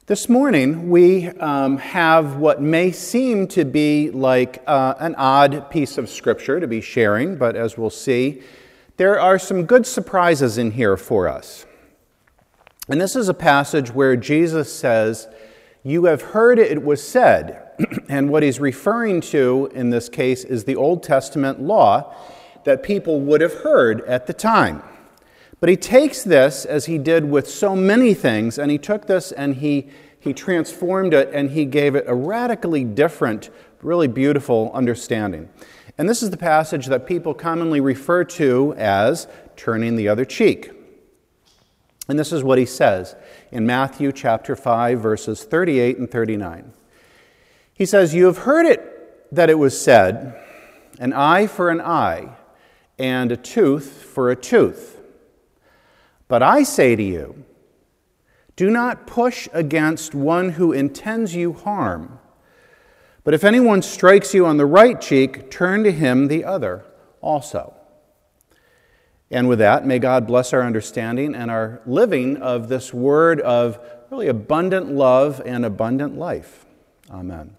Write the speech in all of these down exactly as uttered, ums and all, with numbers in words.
This morning, we um, have what may seem to be like uh, an odd piece of scripture to be sharing, but as we'll see, there are some good surprises in here for us. And this is a passage where Jesus says, "You have heard it was said," and what he's referring to in this case is the Old Testament law that people would have heard at the time. But he takes this, as he did with so many things, and he took this and he, he transformed it and he gave it a radically different, really beautiful understanding. And this is the passage that people commonly refer to as turning the other cheek. And this is what he says in Matthew chapter five, verses thirty-eight and thirty-nine. He says, "You have heard it that it was said, an eye for an eye, and a tooth for a tooth. But I say to you, do not push against one who intends you harm. But if anyone strikes you on the right cheek, turn to him the other also." And with that, may God bless our understanding and our living of this word of really abundant love and abundant life. Amen.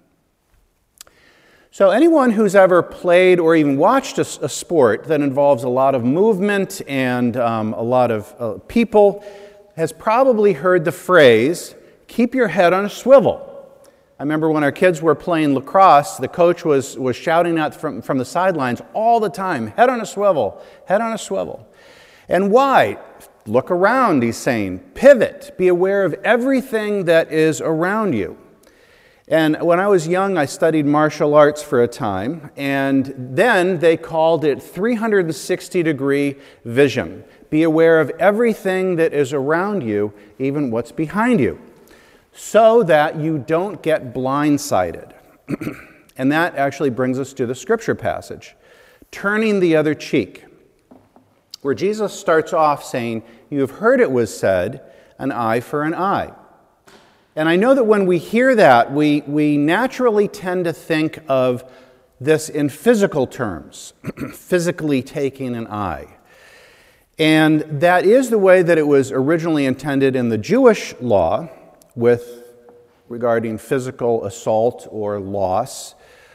So anyone who's ever played or even watched a, a sport that involves a lot of movement and um, a lot of uh, people has probably heard the phrase, "keep your head on a swivel." I remember when our kids were playing lacrosse, the coach was, was shouting out from, from the sidelines all the time, "Head on a swivel, head on a swivel." And why? Look around, he's saying. Pivot, be aware of everything that is around you. And when I was young, I studied martial arts for a time, and then they called it three hundred sixty degree vision. Be aware of everything that is around you, even what's behind you, so that you don't get blindsided. And that actually brings us to the scripture passage, turning the other cheek, where Jesus starts off saying, "You have heard it was said, an eye for an eye." And I know that when we hear that, we, we naturally tend to think of this in physical terms, physically taking an eye. And that is the way that it was originally intended in the Jewish law with regarding physical assault or loss.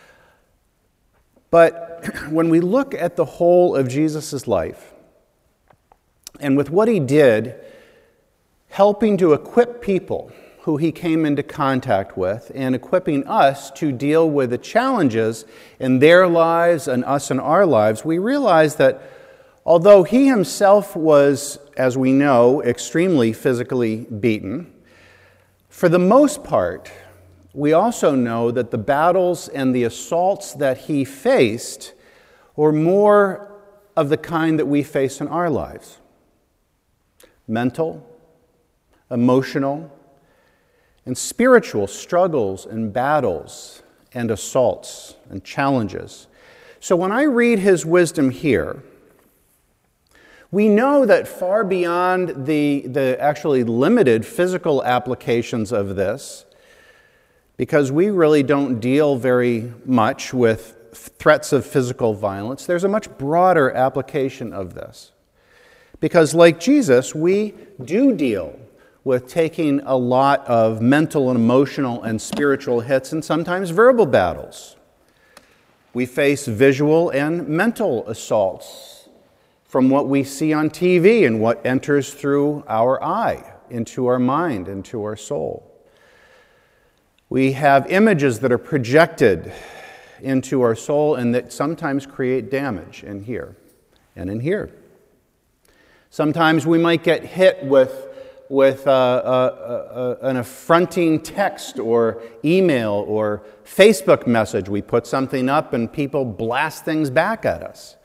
But when we look at the whole of Jesus' life, and with what he did, helping to equip people who he came into contact with, and equipping us to deal with the challenges in their lives and us in our lives, we realize that although he himself was, as we know, extremely physically beaten, for the most part, we also know that the battles and the assaults that he faced were more of the kind that we face in our lives. Mental, emotional, and spiritual struggles and battles and assaults and challenges. So when I read his wisdom here, we know that far beyond the, the actually limited physical applications of this, because we really don't deal very much with threats of physical violence, there's a much broader application of this. Because like Jesus, we do deal with taking a lot of mental and emotional and spiritual hits and sometimes verbal battles. We face visual and mental assaults from what we see on T V and what enters through our eye, into our mind, into our soul. We have images that are projected into our soul and that sometimes create damage in here and in here. Sometimes we might get hit with with uh, uh, uh, an affronting text or email or Facebook message. We put something up and people blast things back at us.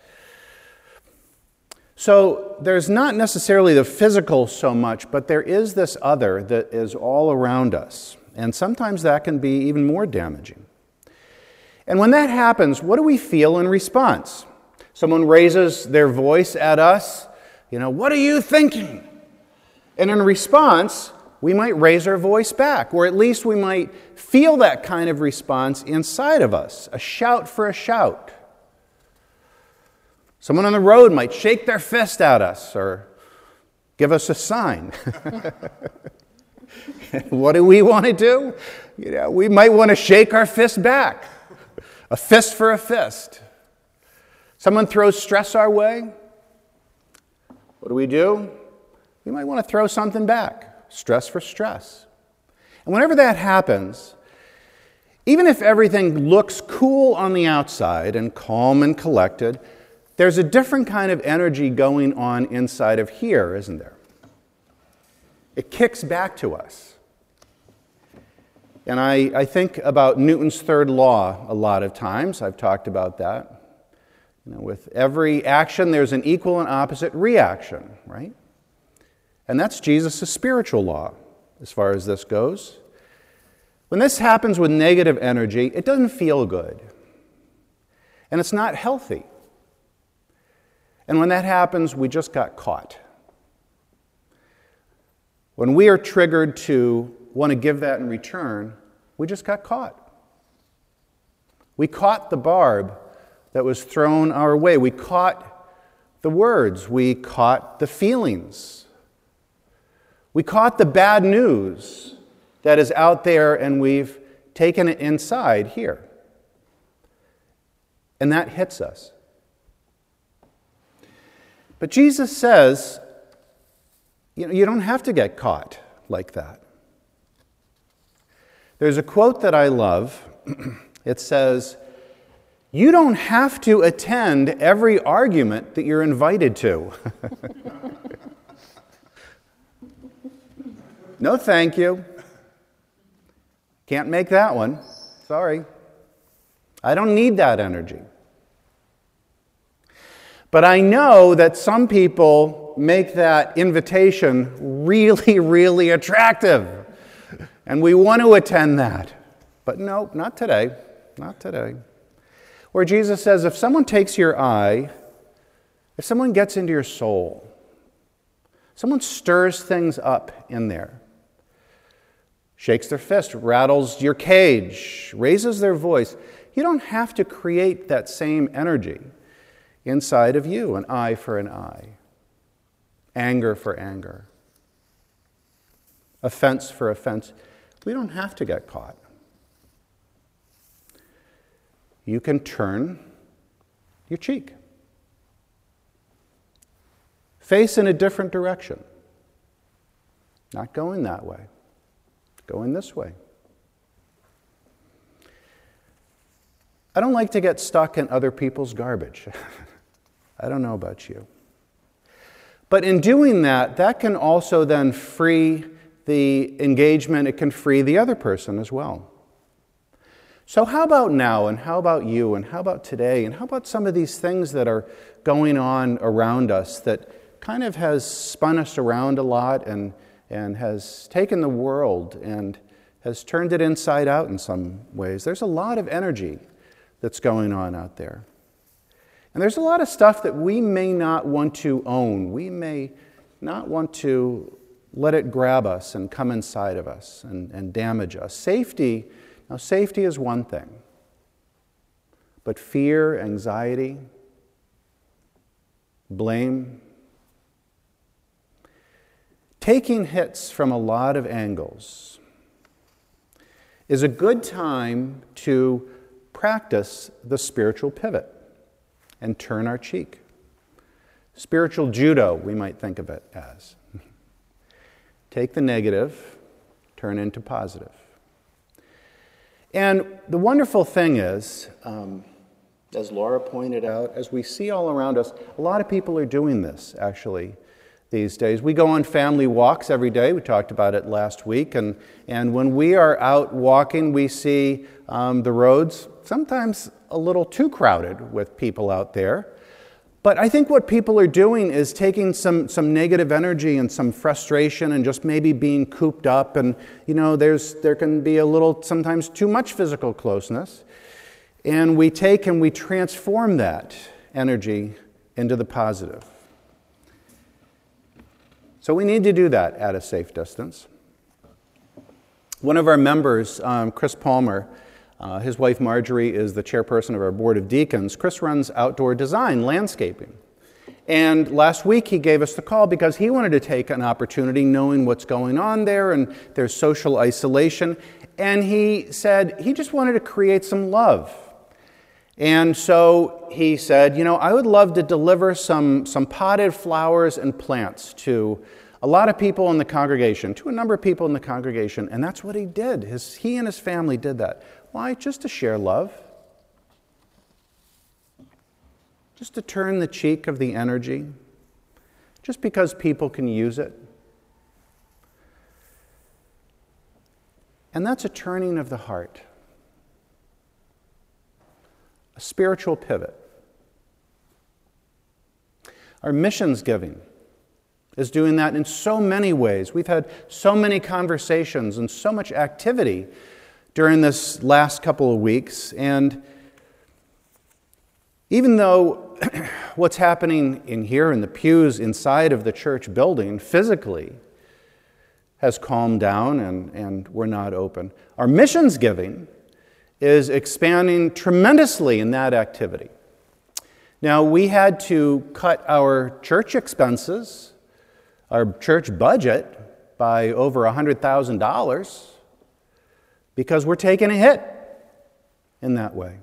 So there's not necessarily the physical so much, but there is this other that is all around us. And sometimes that can be even more damaging. And when that happens, what do we feel in response? Someone raises their voice at us, you know, "What are you thinking?" And in response, we might raise our voice back, or at least we might feel that kind of response inside of us, a shout for a shout. Someone on the road might shake their fist at us or give us a sign. What do we want to do? You know, we might want to shake our fist back. A fist for a fist. Someone throws stress our way. What do we do? We might want to throw something back. Stress for stress. And whenever that happens, even if everything looks cool on the outside and calm and collected, there's a different kind of energy going on inside of here, isn't there? It kicks back to us. And I, I think about Newton's third law a lot of times. I've talked about that. You know, with every action, there's an equal and opposite reaction, right? And that's Jesus' spiritual law, as far as this goes. When this happens with negative energy, it doesn't feel good. And it's not healthy. And when that happens, we just got caught. When we are triggered to want to give that in return, we just got caught. We caught the barb that was thrown our way. We caught the words. We caught the feelings. We caught the bad news that is out there, and we've taken it inside here. And that hits us. But Jesus says, you know, you don't have to get caught like that. There's a quote that I love. It says, "You don't have to attend every argument that you're invited to." No, thank you. Can't make that one. Sorry. I don't need that energy. But I know that some people make that invitation really, really attractive. And we want to attend that. But no, not today. Not today. Where Jesus says, if someone takes your eye, if someone gets into your soul, someone stirs things up in there, shakes their fist, rattles your cage, raises their voice, you don't have to create that same energy inside of you, an eye for an eye, anger for anger, offense for offense. We don't have to get caught. You can turn your cheek. Face in a different direction. Not going that way. Going this way. I don't like to get stuck in other people's garbage. I don't know about you. But in doing that, that can also then free the engagement. It can free the other person as well. So how about now, and how about you, and how about today, and how about some of these things that are going on around us that kind of has spun us around a lot and, and has taken the world and has turned it inside out in some ways. There's a lot of energy that's going on out there. And there's a lot of stuff that we may not want to own. We may not want to let it grab us and come inside of us and, and damage us. Safety, now safety is one thing. But fear, anxiety, blame, taking hits from a lot of angles is a good time to practice the spiritual pivot and turn our cheek. Spiritual judo, we might think of it as. Take the negative, turn into positive. And the wonderful thing is, um, as Laura pointed out, as we see all around us, a lot of people are doing this, actually, these days. We go on family walks every day. We talked about it last week. And, and when we are out walking, we see um, the roads sometimes a little too crowded with people out there. But I think what people are doing is taking some, some negative energy and some frustration and just maybe being cooped up. And, you know, there's there can be a little, sometimes too much physical closeness. And we take and we transform that energy into the positive. So we need to do that at a safe distance. One of our members, um, Chris Palmer, uh, his wife Marjorie is the chairperson of our board of deacons. Chris runs outdoor design, landscaping. And last week he gave us the call because he wanted to take an opportunity knowing what's going on there and there's social isolation. And he said he just wanted to create some love. And so he said, you know, I would love to deliver some, some potted flowers and plants to a lot of people in the congregation, to a number of people in the congregation. And that's what he did. His, he and his family did that. Why? Just to share love. Just to turn the cheek of the energy. Just because people can use it. And that's a turning of the heart. A spiritual pivot. Our missions giving is doing that in so many ways. We've had so many conversations and so much activity during this last couple of weeks. And even though what's happening in here in the pews inside of the church building physically has calmed down and, and we're not open, our missions giving is expanding tremendously in that activity. Now, we had to cut our church expenses, our church budget, by over one hundred thousand dollars because we're taking a hit in that way.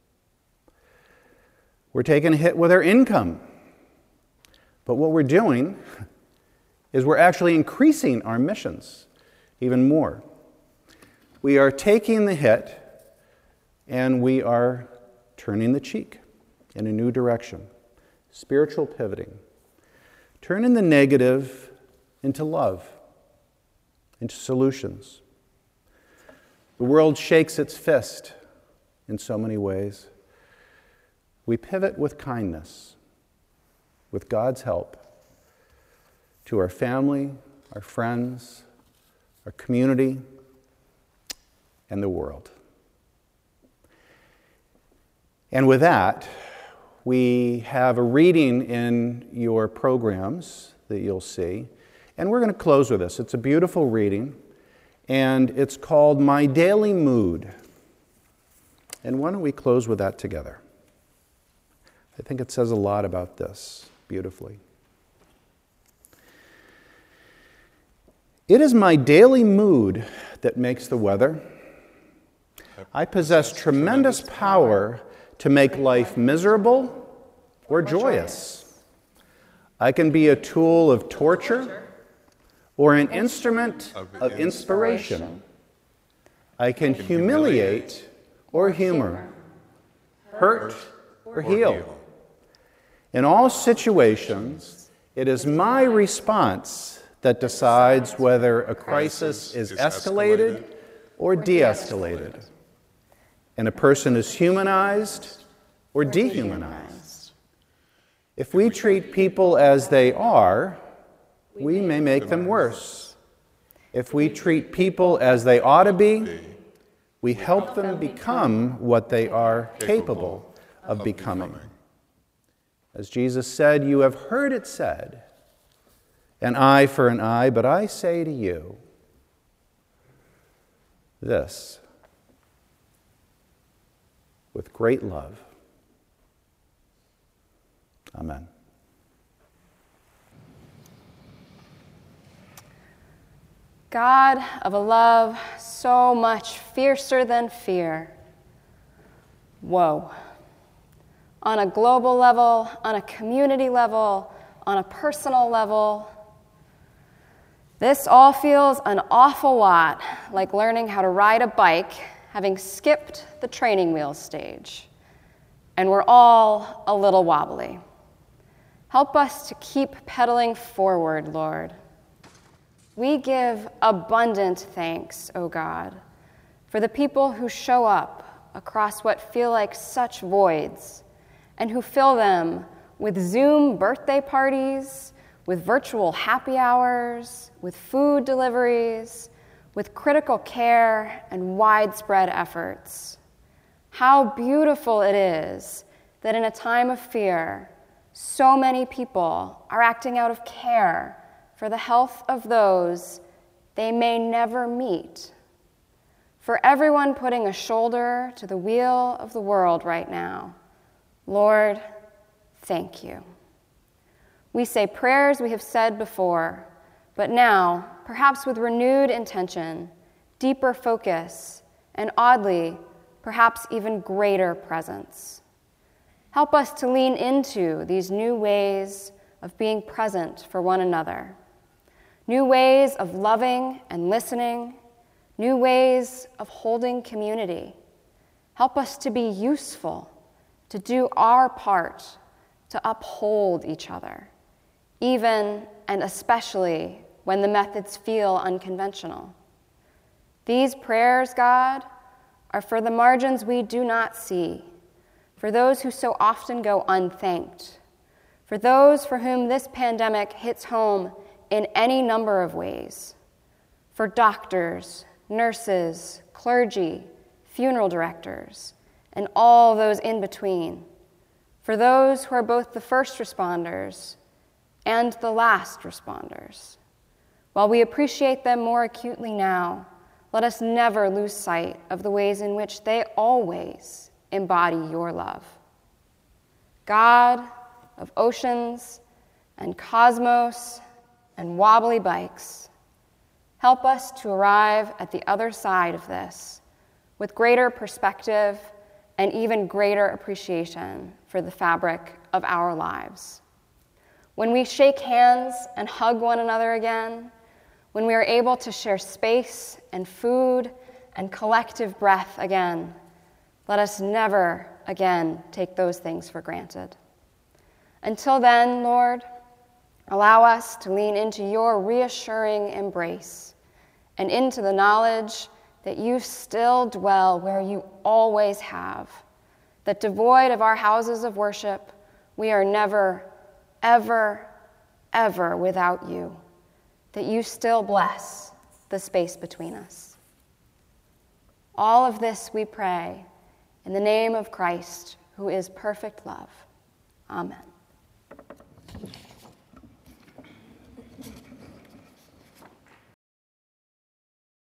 We're taking a hit with our income. But what we're doing is we're actually increasing our missions even more. We are taking the hit and we are turning the cheek in a new direction. Spiritual pivoting. Turning the negative into love, into solutions. The world shakes its fist in so many ways. We pivot with kindness, with God's help, to our family, our friends, our community, and the world. And with that, we have a reading in your programs that you'll see. And we're going to close with this. It's a beautiful reading, and it's called My Daily Mood. And why don't we close with that together? I think it says a lot about this beautifully. It is my daily mood that makes the weather. I possess tremendous power to make life miserable or joyous. I can be a tool of torture or an instrument of inspiration. I can humiliate or humor, hurt or heal. In all situations, it is my response that decides whether a crisis is escalated or de-escalated. And a person is humanized or dehumanized. If we treat people as they are, we may make them worse. If we treat people as they ought to be, we help them become what they are capable of becoming. As Jesus said, you have heard it said, an eye for an eye, but I say to you this, with great love. Amen. God of a love so much fiercer than fear. Whoa. On a global level, on a community level, on a personal level, this all feels an awful lot like learning how to ride a bike, having skipped the training wheels stage. And we're all a little wobbly. Help us to keep pedaling forward, Lord. We give abundant thanks, O God, for the people who show up across what feel like such voids and who fill them with Zoom birthday parties, with virtual happy hours, with food deliveries, with critical care and widespread efforts. How beautiful it is that in a time of fear, so many people are acting out of care for the health of those they may never meet. For everyone putting a shoulder to the wheel of the world right now, Lord, thank you. We say prayers we have said before, but now, perhaps with renewed intention, deeper focus, and oddly, perhaps even greater presence. Help us to lean into these new ways of being present for one another, new ways of loving and listening, new ways of holding community. Help us to be useful, to do our part, to uphold each other, even and especially when the methods feel unconventional. These prayers, God, are for the margins we do not see, for those who so often go unthanked, for those for whom this pandemic hits home in any number of ways, for doctors, nurses, clergy, funeral directors, and all those in between, for those who are both the first responders and the last responders. While we appreciate them more acutely now, let us never lose sight of the ways in which they always embody your love. God of oceans and cosmos and wobbly bikes, help us to arrive at the other side of this with greater perspective and even greater appreciation for the fabric of our lives. When we shake hands and hug one another again, when we are able to share space and food and collective breath again, let us never again take those things for granted. Until then, Lord, allow us to lean into your reassuring embrace and into the knowledge that you still dwell where you always have, that devoid of our houses of worship, we are never, ever, ever without you, that you still bless the space between us. All of this we pray in the name of Christ, who is perfect love. Amen.